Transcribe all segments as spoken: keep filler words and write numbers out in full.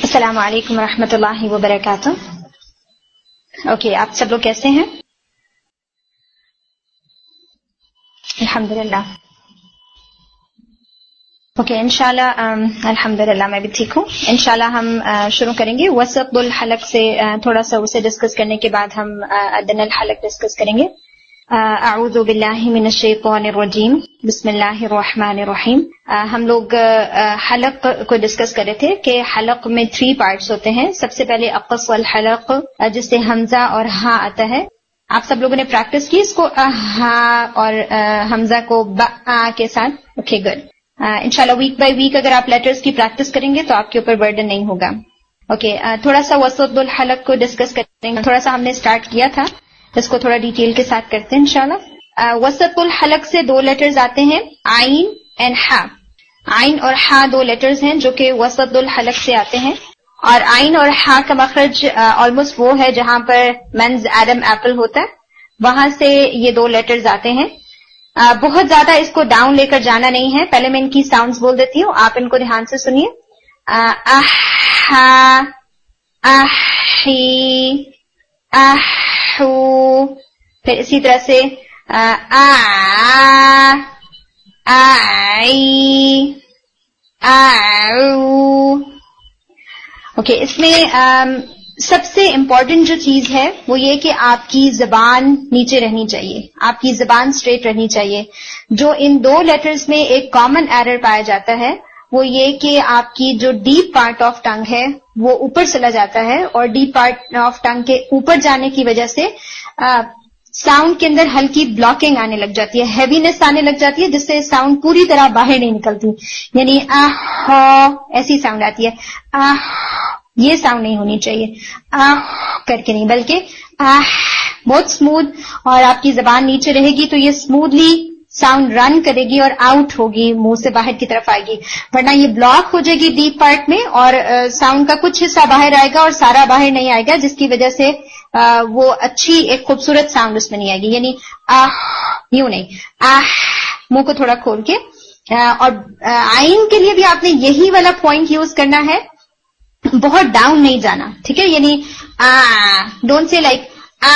السلام علیکم ورحمۃ اللہ وبرکاتہ. اوکے, آپ سب لوگ کیسے ہیں؟ الحمدللہ. اوکے, انشاءاللہ الحمدللہ میں بھی ٹھیک ہوں. انشاءاللہ ہم شروع کریں گے. وسط الحلق سے تھوڑا سا اسے ڈسکس کرنے کے بعد ہم ادنى الحلق ڈسکس کریں گے. اعوذ باللہ من الشیطان الرجیم, بسم اللہ الرحمن الرحیم. ہم لوگ حلق کو ڈسکس کر رہے تھے کہ حلق میں تھری پارٹس ہوتے ہیں. سب سے پہلے اقص الحلق جس سے حمزہ اور ہاں آتا ہے. آپ سب لوگوں نے پریکٹس کی اس کو, ہاں اور حمزہ کو با کے ساتھ. Okay good. انشاءاللہ ویک بائی ویک اگر آپ لیٹرز کی پریکٹس کریں گے تو آپ کے اوپر برڈن نہیں ہوگا. اوکے, تھوڑا سا وسط الحلق کو ڈسکس کریں گے. تھوڑا سا ہم نے اسٹارٹ کیا تھا, اس کو تھوڑا ڈیٹیل کے ساتھ کرتے ہیں انشاءاللہ. وسط الحلق سے دو لیٹرز آتے ہیں, عین اینڈ ہا. عین اور ہا دو لیٹرز ہیں جو کہ وسط الحلق سے آتے ہیں, اور عین اور ہا کا مخرج آلموسٹ وہ ہے جہاں پر مینز ایڈم ایپل ہوتا ہے, وہاں سے یہ دو لیٹرز آتے ہیں. بہت زیادہ اس کو ڈاؤن لے کر جانا نہیں ہے. پہلے میں ان کی ساؤنڈز بول دیتی ہوں, آپ ان کو دھیان سے سنیے. احا, احی, احو. پھر اسی طرح سے آ, آئی, آؤ. اوکے, اس میں سب سے امپورٹنٹ جو چیز ہے وہ یہ کہ آپ کی زبان نیچے رہنی چاہیے, آپ کی زبان اسٹریٹ رہنی چاہیے. جو ان دو لیٹرز میں ایک کامن ایرر پایا جاتا ہے وہ یہ کہ آپ کی جو ڈیپ پارٹ آف ٹنگ ہے وہ اوپر چلا جاتا ہے, اور ڈیپ پارٹ آف ٹنگ کے اوپر جانے کی وجہ سے ساؤنڈ کے اندر ہلکی بلاکنگ آنے لگ جاتی ہے, ہیوینس آنے لگ جاتی ہے, جس سے ساؤنڈ پوری طرح باہر نہیں نکلتی. یعنی آہ ایسی ساؤنڈ آتی ہے. آہ یہ ساؤنڈ نہیں ہونی چاہیے, آہ کر کے نہیں, بلکہ آہ بہت اسموتھ, اور آپ کی زبان نیچے رہے گی تو یہ اسموتھلی ساؤنڈ رن کرے گی اور آؤٹ ہوگی, منہ سے باہر کی طرف آئے گی. ورنہ یہ بلاک ہو جائے گی ڈیپ پارٹ میں, اور ساؤنڈ کا کچھ حصہ باہر آئے گا اور سارا باہر نہیں آئے گا, جس کی وجہ سے آ, وہ اچھی ایک خوبصورت ساؤنڈ اس میں نہیں آئے گی. یعنی آہ یوں نہیں, آہ منہ کو تھوڑا کھول کے. آ, اور آئین کے لیے بھی آپ نے یہی والا پوائنٹ یوز کرنا ہے, بہت ڈاؤن نہیں جانا, ٹھیک ہے. یعنی آ ڈونٹ سے لائک آ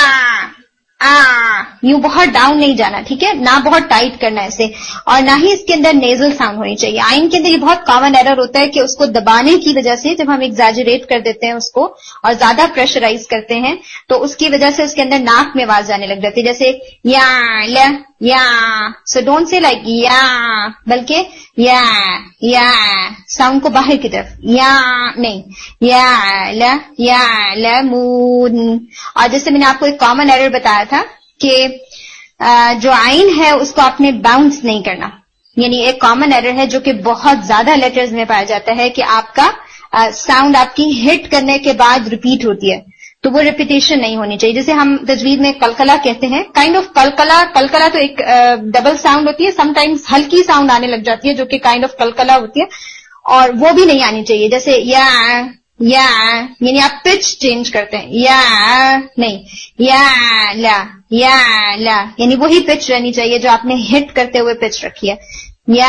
آ یوں بہت ڈاؤن نہیں جانا, ٹھیک ہے, نہ بہت ٹائٹ کرنا ایسے, اور نہ ہی اس کے اندر نیزل ساؤنڈ ہونی چاہیے. آئین کے اندر یہ بہت کامن ایرر ہوتا ہے کہ اس کو دبانے کی وجہ سے جب ہم ایگزیجریٹ کر دیتے ہیں اس کو اور زیادہ پریشرائز کرتے ہیں تو اس کی وجہ سے اس کے اندر ناک میں آواز جانے لگ جاتی ہے, جیسے یا ل یا. سو ڈونٹ سے لائک یا, بلکہ یا یا ساؤنڈ کو باہر کی طرف, یا نہیں, یا ل یا لمون. اور جیسے میں نے آپ کو ایک کامن ایرر بتایا تھا کہ جو عین ہے اس کو آپ نے باؤنس نہیں کرنا. یعنی ایک کامن ایرر ہے جو کہ بہت زیادہ لیٹرز میں پایا جاتا ہے کہ آپ کا ساؤنڈ آپ کی ہٹ کرنے کے بعد ریپیٹ ہوتی ہے, تو وہ ریپیٹیشن نہیں ہونی چاہیے. جیسے ہم تجوید میں کلکلا کہتے ہیں, کائنڈ آف کلکلا. کلکلا تو ایک ڈبل ساؤنڈ ہوتی ہے, سم ٹائمز ہلکی ساؤنڈ آنے لگ جاتی ہے جو کہ کائنڈ آف کلکلا ہوتی ہے, اور وہ بھی نہیں آنی چاہیے. جیسے یا یا, یعنی آپ پچ چینج کرتے ہیں, یا نہیں, یا لا یا لا, یعنی وہی پچ رہنی چاہیے جو آپ نے ہٹ کرتے ہوئے پچ رکھی ہے. یا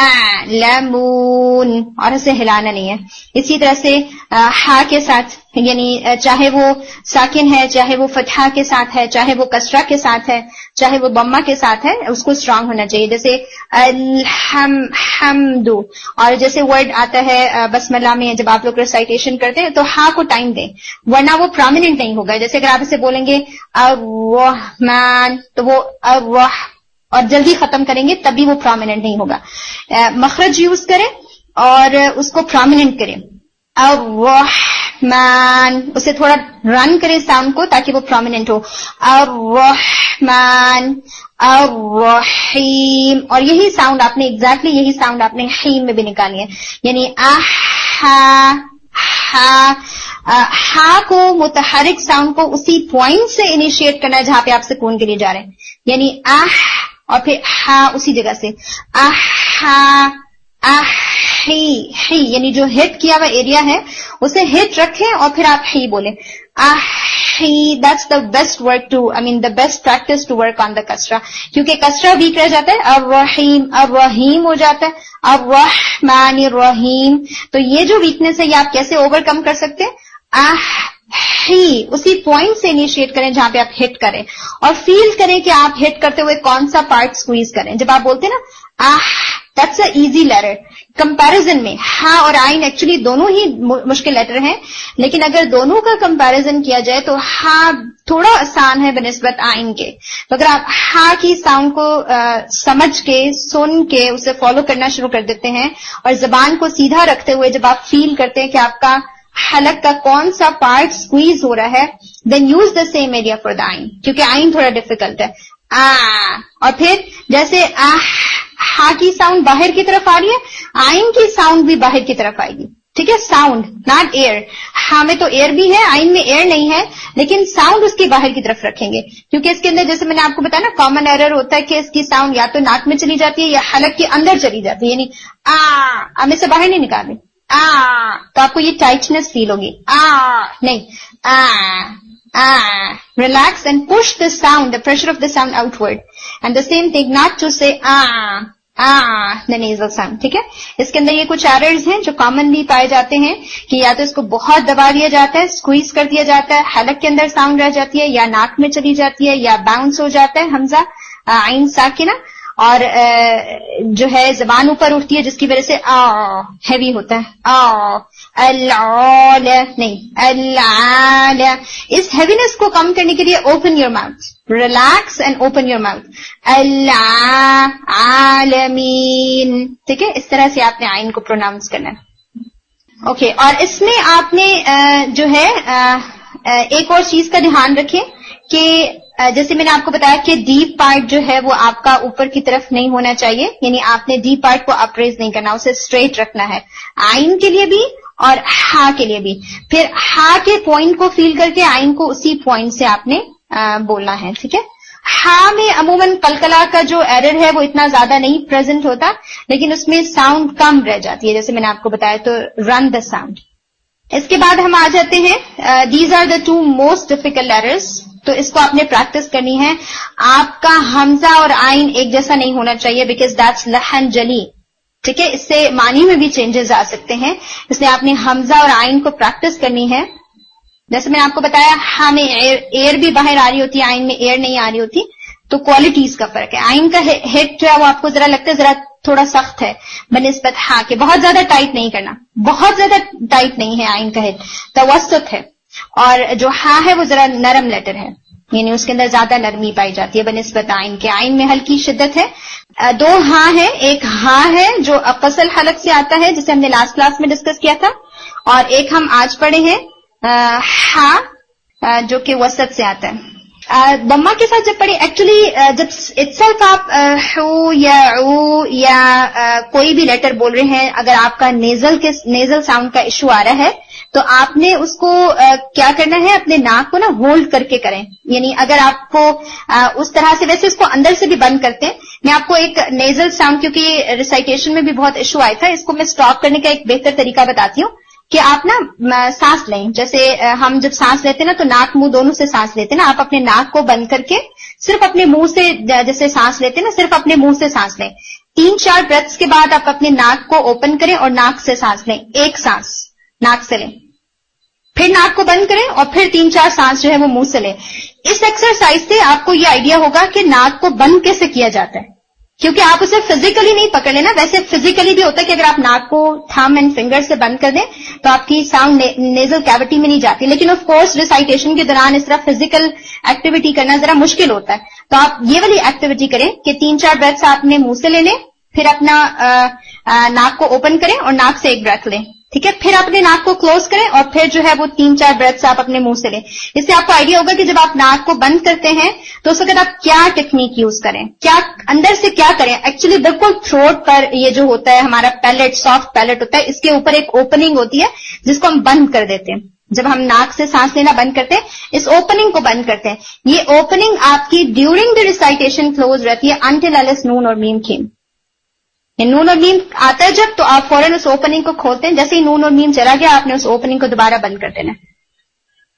لمون, اور اسے ہلانا نہیں ہے. اسی طرح سے ہا کے ساتھ, یعنی چاہے وہ ساکن ہے, چاہے وہ فتحہ کے ساتھ ہے, چاہے وہ کسرہ کے ساتھ ہے, چاہے وہ بمہ کے ساتھ ہے, اس کو اسٹرانگ ہونا چاہیے. جیسے الحمد, اور جیسے ورڈ آتا ہے بسم اللہ میں جب آپ لوگ ریسائٹیشن کرتے ہیں تو ہا کو ٹائم دیں, ورنہ وہ پرومیننٹ نہیں ہوگا. جیسے اگر آپ اسے بولیں گے الرحمن تو وہ الرح اور جلدی ختم کریں گے تبھی وہ پرومیننٹ نہیں ہوگا. مخرج یوز کریں اور اس کو پرومیننٹ کریں. الرحمن, اسے تھوڑا رن کریں ساؤنڈ کو تاکہ وہ پرومیننٹ ہو. الرحمن, الرحیم, اور یہی ساؤنڈ آپ نے ایگزیکٹلی یہی ساؤنڈ آپ نے حیم میں بھی نکالی ہے. یعنی آہا ہا, ہا کو متحرک ساؤنڈ کو اسی پوائنٹ سے انیشیٹ کرنا ہے جہاں پہ آپ سکون کے لیے جا رہے ہیں. یعنی آہ اور پھر ہا اسی جگہ سے, آہا آہی ہی, یعنی جو ہٹ کیا ہوا ایریا ہے اسے ہٹ رکھیں اور پھر آپ ہی بولیں. آہی ही, that's the best work to, I mean the best practice to work on the कसरा, क्योंकि कसरा वीक रह जाता है, अब रहीम अब रहीम हो जाता है, अब रहमान रहीम। तो ये जो वीकनेस है ये आप कैसे ओवरकम कर सकते हैं? आह ही, उसी पॉइंट से इनिशिएट करें जहां पे आप हिट करें, और फील करें कि आप हिट करते हुए कौन सा पार्ट स्क्वीज करें। जब आप बोलते हैं ना ah, that's a easy letter comparison में। हा और आइन एक्चुअली दोनों ही मुश्किल लेटर हैं, लेकिन अगर दोनों का कंपैरिजन किया जाए तो हा थोड़ा आसान है बनिस्बत आइन के। तो अगर आप हा की साउंड को आ, समझ के, सुन के उसे फॉलो करना शुरू कर देते हैं, और जबान को सीधा रखते हुए जब आप फील करते हैं कि आपका हलक का कौन सा पार्ट स्क्वीज हो रहा है, then use the same area for the आइन, क्योंकि आइन थोड़ा डिफिकल्ट है। आ, और फिर जैसे आ, हा की साउंड बाहर की तरफ आ रही है, आइन की साउंड भी बाहर की तरफ आएगी। ठीक है, साउंड नॉट एयर। हा में तो एयर भी है, आइन में एयर नहीं है, लेकिन साउंड उसकी बाहर की तरफ रखेंगे, क्योंकि इसके अंदर जैसे मैंने आपको बताया ना, कॉमन एरर होता है कि इसकी साउंड या तो नाक में चली जाती है या हलक के अंदर चली जाती है, यानी आ, आ में से बाहर नहीं निकाले आ, तो आपको ये टाइटनेस फील होगी। आ नहीं, आ आ, relax and push the sound, the pressure of the sound outward, and the same thing not to say ah ah the nasal sound. ठीक है, इसके अंदर ये कुछ एरर्स हैं जो कॉमनली पाए जाते हैं कि या तो इसको बहुत दबा दिया जाता है, स्क्वीज कर दिया जाता है, हलक के अंदर साउंड रह जाती है, या नाक में चली जाती है, या बाउंस हो जाता है हमजा आइन साकिना, और जो है जबान ऊपर उठती है जिसकी वजह से आ हैवी होता है। आ अल्लाह नहीं, अल्लाह। इस हैवीनेस को कम करने के लिए open your mouth, relax and open your mouth, अल्लाह आलमीन। ठीक है, इस तरह से आपने आइन को प्रोनाउंस करना है। ओके okay, और इसमें आपने जो है एक और चीज का ध्यान रखें कि जैसे मैंने आपको बताया कि डीप पार्ट जो है वो आपका ऊपर की तरफ नहीं होना चाहिए, यानी आपने डीप पार्ट को अप्रेज नहीं करना, उसे स्ट्रेट रखना है, आइन के लिए भी और हा के लिए भी। फिर हा के पॉइंट को फील करके आइन को उसी पॉइंट से आपने आ, बोलना है। ठीक है, हा में अमूमन कलकला का जो एरर है वो इतना ज्यादा नहीं प्रेजेंट होता, लेकिन उसमें साउंड कम रह जाती है, जैसे मैंने आपको बताया, तो रन द साउंड। इसके बाद हम आ जाते हैं, these are the two most difficult errors, तो इसको आपने प्रैक्टिस करनी है। आपका हमजा और आइन एक जैसा नहीं होना चाहिए, बिकॉज दैट्स लहन जली। ठीक है, इससे मानी में भी चेंजेस आ सकते हैं, इसलिए आपने हमजा और आइन को प्रैक्टिस करनी है। जैसे मैंने आपको बताया, हा में एयर, एयर भी बाहर आ रही होती है, आइन में एयर नहीं आ रही होती, तो क्वालिटीज का फर्क है। आइन का हिट जो है वो आपको जरा लगता है जरा थोड़ा सख्त है बनिस्बत हा के, बहुत ज्यादा टाइट नहीं करना, बहुत ज्यादा टाइट नहीं है आइन का हिट, तवस्सुत है। और जो हा है वो जरा नरम लेटर है, यानी उसके अंदर ज्यादा नरमी पाई जाती है बनिस्बत आइन के। आइन में हल्की शिद्दत है। दो हा है, एक हा है जो अफसल हलक से आता है, जिसे हमने लास्ट क्लास में डिस्कस किया था, और एक हम आज पढ़े हैं हा जो कि वसत से आता है। दम्मा के साथ जब पढ़े, एक्चुअली जब इत्सल्फ आप हु या उ या आ, कोई भी लेटर बोल रहे हैं, अगर आपका नेजल के नेजल साउंड का इशू आ रहा है तो आपने उसको आ, क्या करना है, अपने नाक को ना होल्ड करके करें। यानी अगर आपको आ, उस तरह से, वैसे इसको अंदर से भी बंद करते हैं, मैं आपको एक नेजल साउंड, क्योंकि रिसाइटेशन में भी बहुत इशू आया था, इसको मैं स्टॉप करने का एक बेहतर तरीका बताती हूँ कि आप ना सांस लें। जैसे हम जब सांस लेते हैं ना तो नाक मुंह दोनों से सांस लेते हैं ना, आप अपने नाक को बंद करके सिर्फ अपने मुंह से जैसे सांस लेते हैं ना, सिर्फ अपने मुंह से सांस लें। तीन चार ब्रेथ्स के बाद आप अपने नाक को ओपन करें और नाक से सांस लें, एक सांस नाक से लें, फिर नाक को बंद करें और फिर तीन चार सांस जो है वो मुंह से लें। इस एक्सरसाइज से आपको ये आइडिया होगा कि नाक को बंद कैसे किया जाता है, क्योंकि आप उसे फिजिकली नहीं पकड़ लेना। वैसे फिजिकली भी होता है कि अगर आप नाक को थंब एंड फिंगर से बंद कर दें तो आपकी साउंड ने, नेजल कैविटी में नहीं जाती, लेकिन ऑफ कोर्स रिसाइटेशन के दौरान इस तरह फिजिकल एक्टिविटी करना जरा मुश्किल होता है। तो आप ये वाली एक्टिविटी करें कि तीन चार ब्रेथ्स आपने मुंह से ले लें, फिर अपना आ, आ, नाक को ओपन करें और नाक से एक ब्रेथ लें। ठीक है, फिर अपने नाक को क्लोज करें और फिर जो है वो तीन चार ब्रेथ्स आप अपने मुंह से लें। इससे आपको आइडिया होगा कि जब आप नाक को बंद करते हैं तो उस वक्त आप क्या टेक्निक यूज करें, क्या अंदर से क्या करें। एक्चुअली बिल्कुल थ्रोट पर ये जो होता है हमारा पैलेट, सॉफ्ट पैलेट होता है, इसके ऊपर एक ओपनिंग होती है जिसको हम बंद कर देते हैं। जब हम नाक से सांस लेना बंद करते हैं, इस ओपनिंग को बंद करते हैं। ये ओपनिंग आपकी ड्यूरिंग द रिसाइटेशन क्लोज रहती है अंटिल अलिस नून और मीम कीम। नून और मीम आता है जब, तो आप फौरन उस ओपनिंग को खोलते हैं। जैसे ही नून और मीम चला गया, आपने उस ओपनिंग को दोबारा बंद कर देना।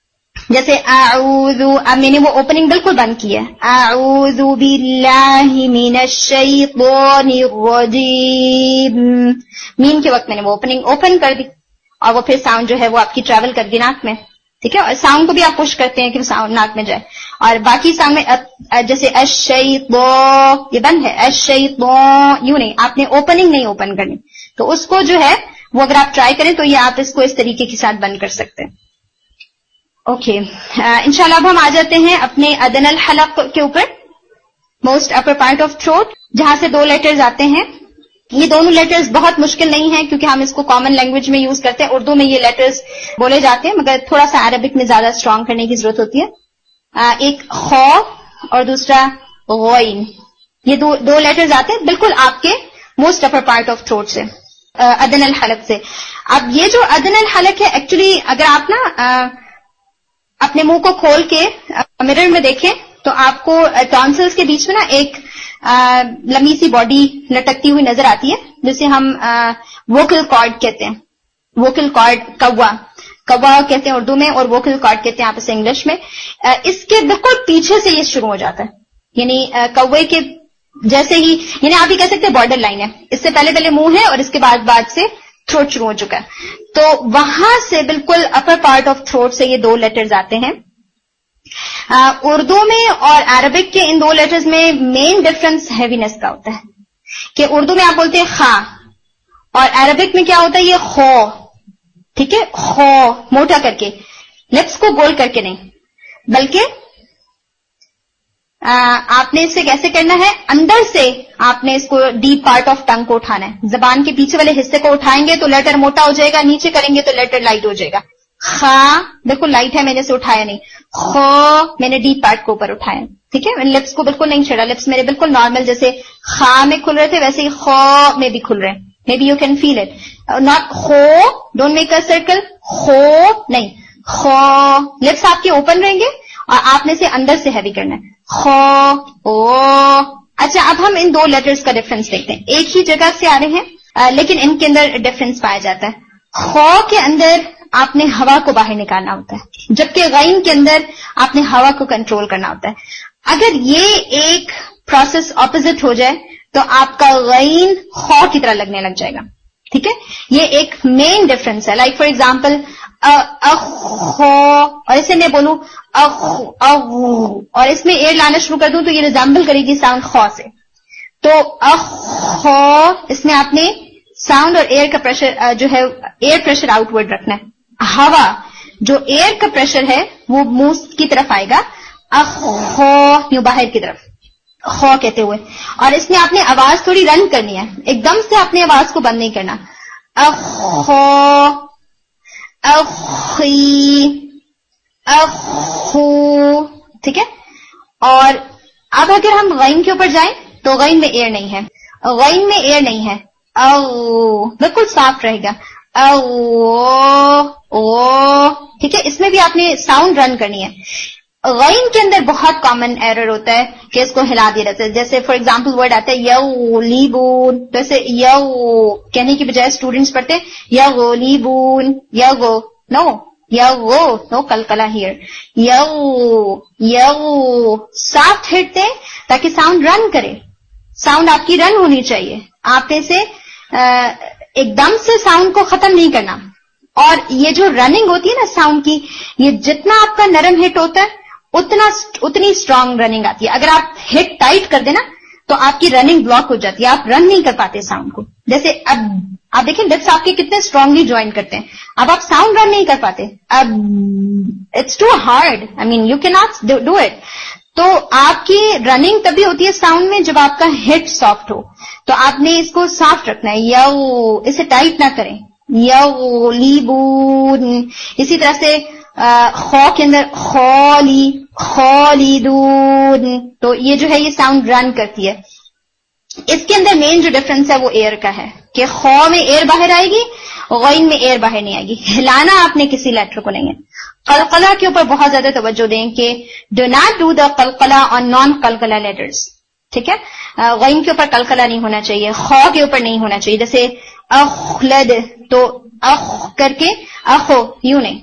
جیسے اعوذ، اب میں نے وہ اوپننگ بالکل بند کی ہے، اعوذ باللہ من الشیطان الرجیم، میم کے وقت میں نے وہ اوپننگ اوپن کر دی اور وہ پھر ساؤنڈ جو ہے وہ آپ کی ٹریول کر دی ناک میں، ٹھیک ہے. اور ساؤنڈ کو بھی آپ پش کرتے ہیں کہ ساؤنڈ ناک میں جائے. اور باقی ساؤنڈ میں جیسے الشیطان یہ بند ہے، الشیطان یوں نہیں، آپ نے اوپننگ نہیں اوپن کرنی. تو اس کو جو ہے وہ اگر آپ ٹرائی کریں تو یہ آپ اس کو اس طریقے کے ساتھ بند کر سکتے ہیں. اوکے انشاءاللہ اب ہم آ جاتے ہیں اپنے ادنی الحلق کے اوپر، most upper part of throat, جہاں سے دو لیٹرز آتے ہیں. یہ دونوں لیٹرز بہت مشکل نہیں ہیں کیونکہ ہم اس کو کامن لینگویج میں یوز کرتے ہیں. اردو میں یہ لیٹرز بولے جاتے ہیں مگر تھوڑا سا عربک میں زیادہ اسٹرانگ کرنے کی ضرورت ہوتی ہے. ایک خو اور دوسرا غین، یہ دو دو لیٹرز آتے ہیں بالکل آپ کے most upper part of throat سے، ادنی الحلق سے. اب یہ جو ادنی الحلق ہے ایکچولی اگر آپ نا اپنے منہ کو کھول کے مرر میں دیکھیں تو آپ کو ٹانسلز کے بیچ میں نا ایک لمبی سی باڈی لٹکتی ہوئی نظر آتی ہے جسے ہم ووکل کارڈ کہتے ہیں. ووکل کارڈ کوا کوا کہتے ہیں اردو میں اور ووکل کارڈ کہتے ہیں آپ اسے انگلش میں. اس کے بالکل پیچھے سے یہ شروع ہو جاتا ہے، یعنی کوے کے جیسے ہی، یعنی آپ یہ کہہ سکتے ہیں بارڈر لائن ہے، اس سے پہلے پہلے منہ ہے اور اس کے بعد بعد سے تھروٹ شروع ہو چکا ہے. تو وہاں سے بالکل اپر پارٹ آف تھروٹ سے یہ دو لیٹرز آتے ہیں. آ, اردو میں اور عربک کے ان دو لیٹرز میں مین ڈفرنس ہیوینس کا ہوتا ہے کہ اردو میں آپ بولتے ہیں خا اور عربک میں کیا ہوتا ہے یہ خو، ٹھیک ہے، خو موٹا کر کے، لپس کو گول کر کے نہیں، بلکہ آ, آپ نے اسے کیسے کرنا ہے، اندر سے آپ نے اس کو ڈیپ پارٹ آف ٹنگ کو اٹھانا ہے. زبان کے پیچھے والے حصے کو اٹھائیں گے تو لیٹر موٹا ہو جائے گا، نیچے کریں گے تو لیٹر لائٹ ہو جائے گا. خا بالکل لائٹ ہے، میں نے اسے اٹھایا نہیں. خو میں نے ڈیپ پارٹ کو اوپر اٹھایا، ٹھیک ہے، میں نے لپس کو بالکل نہیں چھڑا. لپس میرے بالکل نارمل جیسے خا میں کھل رہے تھے ویسے ہی خو میں بھی کھل رہے ہیں. Maybe you can feel it. Not خو، ڈونٹ میک اے سرکل، خو نہیں، خو لپس آپ کے اوپن رہیں گے اور آپ نے اسے اندر سے ہیوی کرنا ہے. خو او. اچھا اب ہم ان دو لیٹرز کا ڈفرنس دیکھتے ہیں. ایک ہی جگہ سے آ رہے ہیں لیکن ان کے اندر ڈفرنس پایا جاتا ہے. خو کے اندر آپ نے ہوا کو باہر نکالنا ہوتا ہے جبکہ غین کے اندر آپ نے ہوا کو کنٹرول کرنا ہوتا ہے. اگر یہ ایک پروسیس اپوزٹ ہو جائے تو آپ کا غین خو کی طرح لگنے لگ جائے گا، ٹھیک ہے. یہ ایک مین ڈفرنس ہے. لائک فار ایگزامپل اخو، اور اسے میں بولوں اخ اور اس میں ایئر لانا شروع کر دوں تو یہ ریزمبل کرے گی ساؤنڈ خو سے. تو اخو اس میں آپ نے ساؤنڈ اور ایئر کا پریشر جو ہے ایئر پریشر آؤٹ ورڈ رکھنا ہے. ہوا جو ایئر کا پریشر ہے وہ منہ کی طرف آئے گا، اخو یوں باہر کی طرف خو کہتے ہوئے. اور اس میں آپ نے آواز تھوڑی رن کرنی ہے، ایک دم سے آپ نے آواز کو بند نہیں کرنا. اخو اخی اخو، ٹھیک ہے. اور اب اگر ہم غین کے اوپر جائیں تو غین میں ایئر نہیں ہے، غین میں ایئر نہیں ہے، او بالکل صاف رہے گا، او او، ٹھیک ہے. اس میں بھی آپ نے ساؤنڈ رن کرنی ہے. غین کے اندر بہت کامن ایرر ہوتا ہے کہ اس کو ہلا دیا جاتا ہے. جیسے فار ایگزامپل ورڈ آتا ہے یو لیبون، تو ایسے یو کہنے کی بجائے اسٹوڈینٹس پڑھتے ہیں یو لیبون، یو نو یو نو کلکلا here, you you soft hit دیں تاکہ ساؤنڈ رن کرے. ساؤنڈ آپ کی رن ہونی چاہیے، آپ نے اسے ایک دم سے ساؤنڈ کو ختم نہیں کرنا. اور یہ جو رننگ ہوتی ہے نا ساؤنڈ کی، یہ جتنا آپ کا نرم ہٹ ہوتا ہے اتنا اتنی اسٹرانگ رننگ آتی ہے. اگر آپ ہٹ ٹائٹ کر دیں نا تو آپ کی رننگ بلاک ہو جاتی ہے، آپ رن نہیں کر پاتے ساؤنڈ کو. جیسے اب آپ دیکھیں لپس آپ کے کتنے اسٹرانگلی جوائن کرتے ہیں، اب آپ ساؤنڈ رن نہیں کر پاتے. اب it's too hard, I mean you can not do it. تو آپ کی رننگ تبھی ہوتی ہے ساؤنڈ میں جب آپ کا ہٹ سافٹ ہو. تو آپ نے اس کو سافٹ رکھنا ہے، یو اسے ٹائٹ نہ کریں، یو لیبون. اسی طرح سے خو کے اندر خولی خالدون، تو یہ جو ہے یہ ساؤنڈ رن کرتی ہے. اس کے اندر مین جو ڈفرنس ہے وہ ایئر کا ہے کہ خو میں ایئر باہر آئے گی، غین میں ایئر باہر نہیں آئے گی. ہلانا آپ نے کسی لیٹر کو نہیں ہے. قلقلہ کے اوپر بہت زیادہ توجہ دیں کہ ڈو ناٹ ڈو دا قلقلہ آن نان قلقلہ لیٹرز، ٹھیک ہے. غین کے اوپر قلقلہ نہیں ہونا چاہیے، خو کے اوپر نہیں ہونا چاہیے. جیسے اخلد تو اخ کر کے اخو یوں نہیں،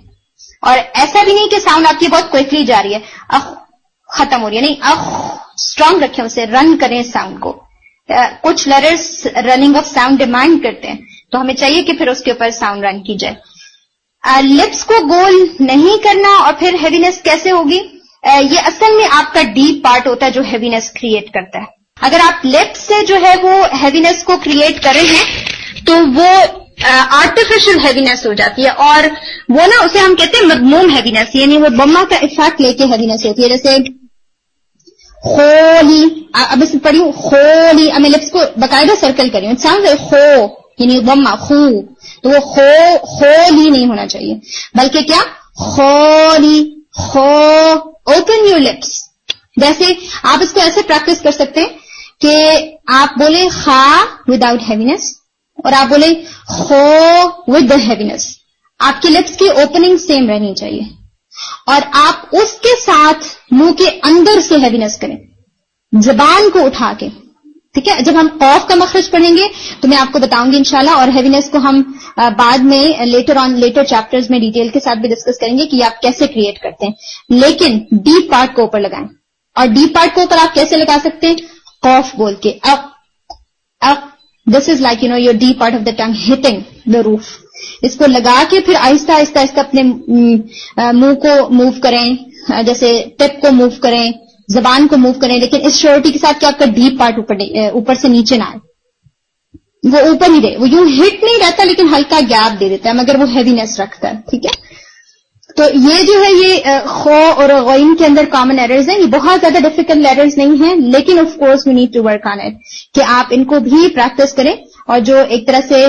اور ایسا بھی نہیں کہ ساؤنڈ آپ کی بہت کوئکلی جا رہی ہے, اخ ختم ہو رہی ہے, نہیں, اخ اسٹرانگ رکھیں اسے, رن کریں ساؤنڈ کو. کچھ letters running of sound demand کرتے ہیں, تو ہمیں چاہیے کہ پھر اس کے اوپر ساؤنڈ رن کی جائے. لپس کو گول نہیں کرنا اور پھر ہیوینس کیسے ہوگی؟ یہ اصل میں آپ کا ڈیپ پارٹ ہوتا ہے جو ہیوینس کریٹ کرتا ہے. اگر آپ لپس سے جو ہے وہ ہیوینس کو کریٹ کر رہے ہیں تو وہ آرٹیفیشل ہیوینس ہو جاتی ہے, اور وہ نا اسے ہم کہتے ہیں مذموم ہیوینس, یعنی وہ بما کا افیکٹ لے کے ہیوینس ہوتی ہے. جیسے خولی, اب اس پڑھی خولی, اب میں لپس کو باقاعدہ سرکل کری ہوں, ساؤنڈ خو یعنی بما خو, تو وہ خو خولی نہیں ہونا چاہیے, بلکہ کیا خولی خو. Open your lips. جیسے آپ اس کو ایسے پریکٹس کر سکتے ہیں کہ آپ بولیں خا وداؤٹ ہیوینس اور آپ بولیں خو ود دا ہیوینس. آپ کے لپس کی اوپننگ سیم رہنی چاہیے اور آپ اس کے ساتھ منہ کے اندر سے ہیوینس کریں, زبان کو اٹھا کے. ٹھیک ہے, جب ہم قوف کا مخرج پڑھیں گے تو میں آپ کو بتاؤں گی انشاءاللہ, اور ہیوینس کو ہم بعد میں لیٹر آن لیٹر چیپٹرز میں ڈیٹیل کے ساتھ بھی ڈسکس کریں گے کہ آپ کیسے کریٹ کرتے ہیں. لیکن ڈیپ پارٹ کو اوپر لگائیں, اور ڈیپ پارٹ کو اوپر آپ کیسے لگا سکتے ہیں؟ قوف بول کے, اق اق. This is like you know your deep part of the tongue hitting the roof. اس کو لگا کے پھر آہستہ آہستہ آہستہ اپنے منہ کو موو کریں, جیسے ٹپ کو موو کریں, زبان کو موو کریں, لیکن اس شیورٹی کے ساتھ کہ آپ کا ڈیپ پارٹ اوپر اوپر سے نیچے نہ آئے, وہ اوپر ہی رہے, وہ یوں ہٹ نہیں رہتا لیکن ہلکا گیپ دے دیتا ہے مگر وہ ہیوینس رکھتا ہے. ٹھیک ہے, تو یہ جو ہے یہ خو اور غین کے اندر کامن ایررز ہیں. یہ بہت زیادہ ڈیفیکلٹ ایررز نہیں ہیں, لیکن of course we need to work on it کہ آپ ان کو بھی پریکٹس کریں. اور جو ایک طرح سے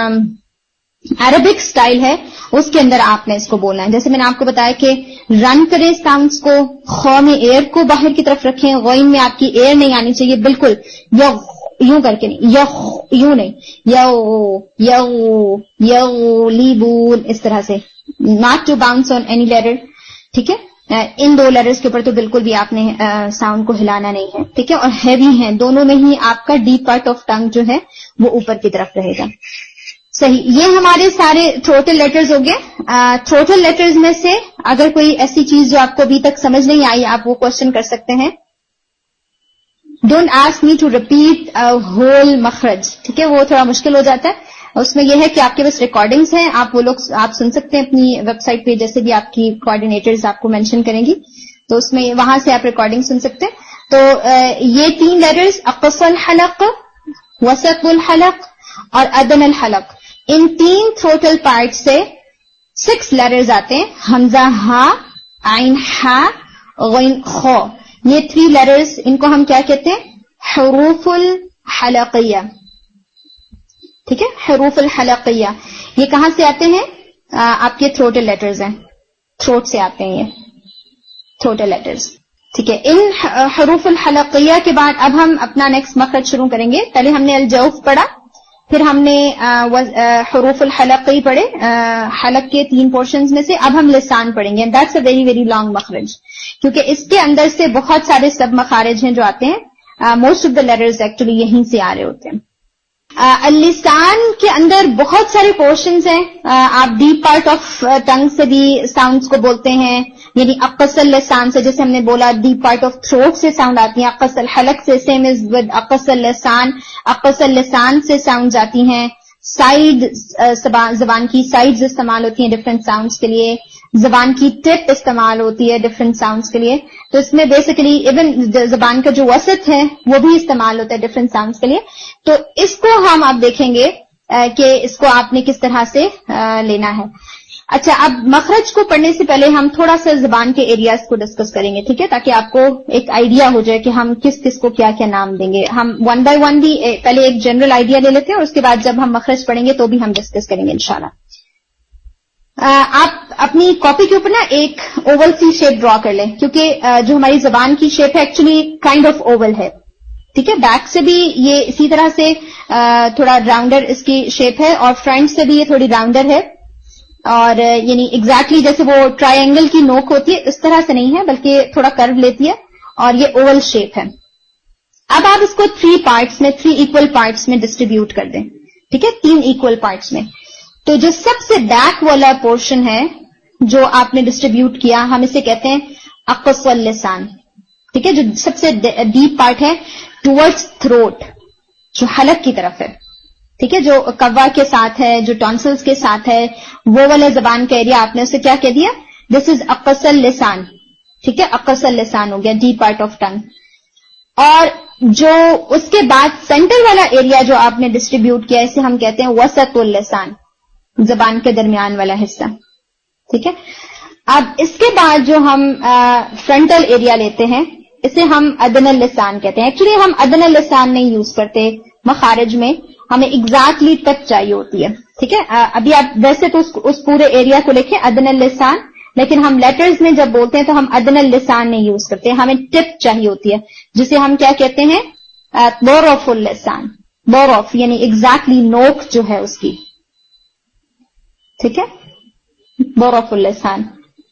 عربک سٹائل ہے اس کے اندر آپ نے اس کو بولنا ہے. جیسے میں نے آپ کو بتایا کہ رن کریں ساؤنڈز کو, خو میں ایئر کو باہر کی طرف رکھیں, غین میں آپ کی ایئر نہیں آنی چاہیے بالکل, یو یوں کر کے نہیں, یو یوں نہیں, یو یو یو لی بول, اس طرح سے, not to bounce on any letter. ٹھیک ہے, ان دو لیٹرز کے اوپر تو بالکل بھی آپ نے ساؤنڈ کو ہلانا نہیں ہے. ٹھیک ہے, اور ہیوی ہیں دونوں میں ہی آپ کا ڈیپ پارٹ آف ٹنگ جو ہے وہ اوپر کی طرف رہے گا. صحیح, یہ ہمارے سارے تھروٹل لیٹرز ہو گئے. تھروٹل لیٹرز میں سے اگر کوئی ایسی چیز جو آپ کو ابھی تک سمجھ نہیں آئی آپ وہ کوشچن کر سکتے ہیں. Don't ask me to repeat whole مخرج. ٹھیک ہے, وہ تھوڑا مشکل ہو جاتا ہے. اس میں یہ ہے کہ آپ کے پاس ریکارڈنگز ہیں, آپ وہ لوگ آپ سن سکتے ہیں اپنی ویب سائٹ پہ, جیسے بھی آپ کی کوآرڈینیٹرز آپ کو مینشن کریں گی تو اس میں وہاں سے آپ ریکارڈنگ سن سکتے ہیں. تو یہ تین لیٹرز اقصى الحلق, وسط الحلق اور ادنى الحلق, ان تین تھروٹل پارٹ سے سکس لیٹرز آتے ہیں, حمزہ ہا, عین ہا, غین خو. یہ تھری لیٹرز, ان کو ہم کیا کہتے ہیں؟ حروف الحلقیہ. ٹھیک ہے, حروف الحلقیہ. یہ کہاں سے آتے ہیں؟ آپ کے تھروٹل لیٹرز ہیں, تھروٹ سے آتے ہیں یہ تھروٹل لیٹرز. ٹھیک ہے, ان حروف الحلقیہ کے بعد اب ہم اپنا نیکسٹ مخرج شروع کریں گے. پہلے ہم نے الجوف پڑھا, پھر ہم نے حروف الحلقی پڑھے, حلق کے تین پورشنز میں سے. اب ہم لسان پڑھیں گے, that's a very very long مخرج, کیونکہ اس کے اندر سے بہت سارے سب مخارج ہیں جو آتے ہیں. Most of the letters actually یہیں سے آ رہے ہوتے ہیں. اللسان کے اندر بہت سارے پورشنز ہیں. آپ ڈیپ پارٹ آف ٹنگ سے بھی ساؤنڈز کو بولتے ہیں, یعنی اقصى اللسان سے, جیسے ہم نے بولا ڈیپ پارٹ آف تھروٹ سے ساؤنڈ آتی ہیں. اقصى الحلق سے, سیم از ود اقصى اللسان, اقصى اللسان سے ساؤنڈز آتی ہیں. سائڈ زبان کی سائڈز استعمال ہوتی ہیں ڈفرینٹ ساؤنڈز کے لیے. زبان کی ٹپ استعمال ہوتی ہے ڈفرینٹ ساؤنڈز کے لیے. تو اس میں بیسیکلی ایون زبان کا جو وسط ہے وہ بھی استعمال ہوتا ہے ڈفرینٹ ساؤنڈز کے لیے. تو اس کو ہم آپ دیکھیں گے کہ اس کو آپ نے کس طرح سے لینا ہے. اچھا, اب مخرج کو پڑھنے سے پہلے ہم تھوڑا سا زبان کے ایریاز کو ڈسکس کریں گے. ٹھیک ہے, تاکہ آپ کو ایک آئیڈیا ہو جائے کہ ہم کس کس کو کیا کیا نام دیں گے. ہم ون بائی ون بھی پہلے ایک جنرل آئیڈیا لے لیتے ہیں, اور اس کے بعد جب ہم مخرج پڑھیں گے تو بھی ہم ڈسکس کریں گے انشاءاللہ. آپ اپنی کاپی کے اوپر نا ایک اوول سی شیپ ڈرا کر لیں, کیونکہ جو ہماری زبان کی شیپ ہے ایکچولی کائنڈ آف اوول ہے. ٹھیک ہے, بیک سے بھی یہ اسی طرح سے تھوڑا راؤنڈر اس کی شیپ ہے, اور فرنٹ سے بھی یہ تھوڑی راؤنڈر ہے, اور یعنی ایگزیکٹلی جیسے وہ ٹرائی اینگل کی نوک ہوتی ہے اس طرح سے نہیں ہے, بلکہ تھوڑا کرو لیتی ہے, اور یہ اوول شیپ ہے. اب آپ اس کو تھری پارٹس میں, تھری ایکول پارٹس میں ڈسٹریبیوٹ کر دیں. ٹھیک ہے, تین ایکول پارٹس میں. تو جو سب سے بیک والا پورشن ہے جو آپ نے ڈسٹریبیوٹ کیا, ہم اسے کہتے ہیں اقصى اللسان. ٹھیک ہے, جو سب سے ڈیپ پارٹ ہے ٹورڈز تھروٹ, جو حلق کی طرف ہے. ٹھیک ہے, جو کوا کے ساتھ ہے, جو ٹونسلز کے ساتھ ہے, وہ والا زبان کا ایریا آپ نے اسے کیا کہہ دیا, دس از اقصى اللسان. ٹھیک ہے, اقصى اللسان ہو گیا, ڈیپ پارٹ آف ٹنگ. اور جو اس کے بعد سینٹر والا ایریا جو آپ نے ڈسٹریبیوٹ کیا, اسے ہم کہتے ہیں وسط اللسان, زبان کے درمیان والا حصہ. ٹھیک ہے, اب اس کے بعد جو ہم فرنٹل ایریا لیتے ہیں, اسے ہم ادنی اللسان کہتے ہیں. ایکچولی ہم ادنی اللسان نہیں یوز کرتے مخارج میں, ہمیں ایگزیکٹلی ٹچ چاہیے ہوتی ہے. ٹھیک ہے, ابھی آپ ویسے تو اس پورے ایریا کو لکھیں ادنی اللسان, لیکن ہم لیٹرز میں جب بولتے ہیں تو ہم ادنی اللسان نہیں یوز کرتے, ہمیں ٹپ چاہیے ہوتی ہے, جسے ہم کیا کہتے ہیں, طرف اللسان. طرف یعنی ایگزیکٹلی نوک جو ہے اس کی. ٹھیک ہے, طرف اللسان.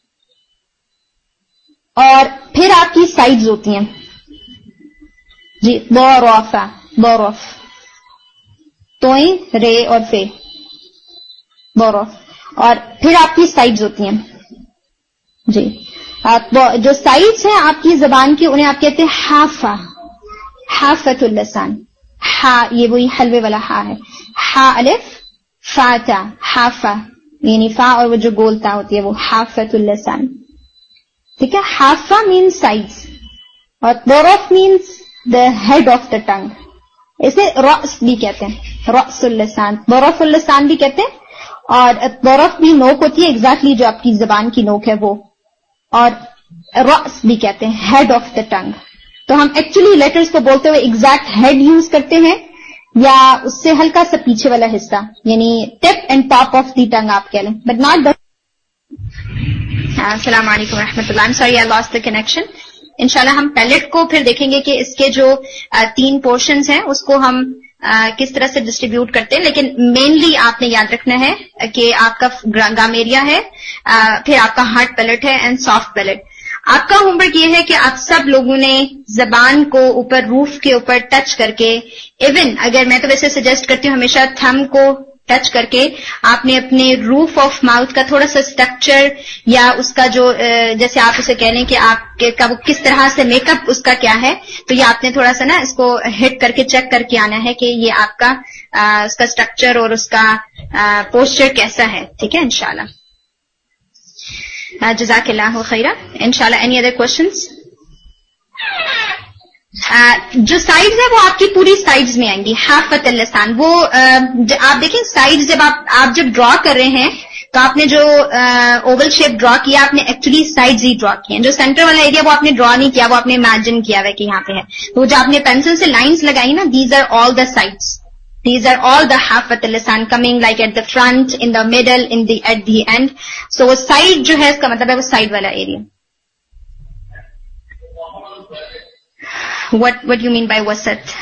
اور پھر آپ کی سائڈز ہوتی ہیں جی, طرف طرف, توئیں رے اور فے, طرف. اور پھر آپ کی سائڈز ہوتی ہیں جی, جو سائڈز ہیں آپ کی زبان کی, انہیں آپ کہتے ہیں حافہ, حافۃ اللسان. ہا, یہ وہی حلوے والا ہا ہے, ہا الف فا تا, حافہ یعنی فا اور وہ جو گولتا ہوتی ہے وہ حافۃ اللسان. ٹھیک ہے, حافہ مینس سائڈز اور طرف means the head of the tongue. اسے رأس بھی کہتے ہیں, رأس اللسان, طرف اللسان بھی کہتے ہیں. اور طرف بھی نوک ہوتی ہے ایگزیکٹلی جو آپ کی زبان کی نوک ہے وہ, اور رأس بھی کہتے ہیں ہیڈ آف دا ٹنگ. تو ہم ایکچولی لیٹرز کو بولتے ہوئے ایگزیکٹ ہیڈ یوز کرتے ہیں, یا اس سے ہلکا سا پیچھے والا حصہ, یعنی tip and top of the tongue آپ کہہ لیں, بٹ ناٹ دا. السلام علیکم ورحمۃ اللہ. I'm sorry I lost the connection. انشاءاللہ ہم پیلٹ کو پھر دیکھیں گے کہ اس کے جو تین پورشنز ہیں اس کو ہم کس طرح سے ڈسٹریبیوٹ کرتے ہیں, لیکن مینلی آپ نے یاد رکھنا ہے کہ آپ کا گام ایریا ہے, پھر آپ کا ہارڈ پیلٹ ہے اینڈ سافٹ پیلٹ. آپ کا ہوم ورک یہ ہے کہ آپ سب لوگوں نے زبان کو اوپر روف کے اوپر ٹچ کر کے, ایون اگر میں تو ویسے سجیسٹ کرتی ہوں ہمیشہ تھم کو ٹچ کر کے آپ نے اپنے روف آف ماؤتھ کا تھوڑا سا اسٹرکچر, یا اس کا جو جیسے آپ اسے کہہ لیں کہ آپ کا وہ کس طرح سے میک اپ اس کا کیا ہے, تو یہ آپ نے تھوڑا سا نا اس کو ہٹ کر کے چیک کر کے آنا ہے کہ یہ آپ کا اس کا اسٹرکچر اور اس کا پوسچر کیسا ہے. ٹھیک ہے انشاءاللہ. جزاک اللہ خیرہ. انشاءاللہ اینی ادر کوشچنس؟ جو سائڈز ہیں وہ آپ کی پوری سائڈز میں آئیں گی. حافۃ اللسان, وہ آپ دیکھیں سائڈز جب آپ آپ جب ڈرا کر رہے ہیں تو آپ نے جو اوول شیپ ڈرا کیا آپ نے ایکچولی سائڈز ہی ڈرا کیے ہیں. جو سینٹر والا ایریا وہ آپ نے ڈرا نہیں کیا, وہ آپ نے امیجن کیا ہوا کہ یہاں پہ ہے. تو جو آپ نے پینسل سے لائنز لگائی نا, these are all the sides, these are all the حافۃ اللسان coming like at the front, in the middle, in the at the end. So وہ سائڈ جو ہے اس کا مطلب ہے وہ سائڈ والا area. What what you mean by وسط؟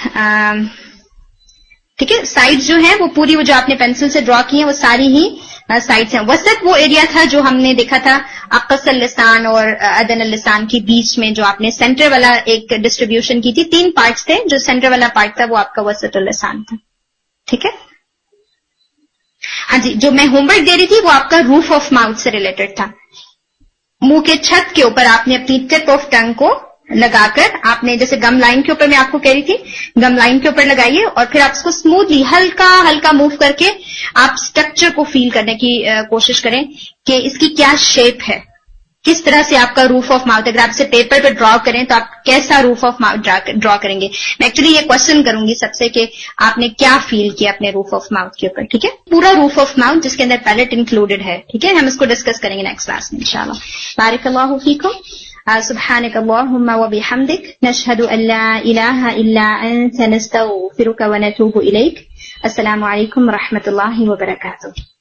ٹھیک ہے, سائڈ جو ہیں وہ پوری وہ جو آپ نے پینسل سے ڈرا کی ہیں وہ ساری ہی سائڈس ہیں. وسط وہ ایریا تھا جو ہم نے دیکھا تھا اقصى اللسان اور ادنی اللسان کے بیچ میں, جو آپ نے سینٹر والا ایک ڈسٹریبیوشن کی تھی. تین پارٹس تھے, جو سینٹر والا پارٹ تھا وہ آپ کا وسط اللسان تھا. ٹھیک ہے, ہاں جی. جو میں ہوم ورک دے رہی تھی وہ آپ کا روف آف ماؤتھ سے ریلیٹڈ تھا. منہ کے چھت کے اوپر آپ نے اپنی ٹپ آف ٹنگ کو لگا کر, آپ نے جیسے گم لائن کے اوپر میں آپ کو کہہ رہی تھی, گم لائن کے اوپر لگائیے اور پھر آپ اس کو اسموتھلی ہلکا ہلکا موو کر کے آپ اسٹرکچر کو فیل کرنے کی کوشش کریں کہ اس کی کیا شیپ ہے, کس طرح سے آپ کا روف آف ماؤتھ. اگر آپ اسے پیپر پہ ڈرا کریں تو آپ کیسا روف آف ماؤتھ ڈرا کریں گے. میں ایکچولی یہ کوشچن کروں گی سب سے کہ آپ نے کیا فیل کیا اپنے روف آف ماؤتھ کے اوپر. ٹھیک ہے, پورا روف آف ماؤتھ جس کے اندر پیلٹ انکلوڈیڈ ہے. ٹھیک ہے, ہم اس کو ڈسکس کریں گے نیکسٹ کلاس میں انشاءاللہ. بارک اللہ فیکم. سبحانك اللهم وبحمدك نشهد أن لا إله إلا أنت نستغفرك ونتوب إليك. السلام عليكم ورحمة الله وبركاته.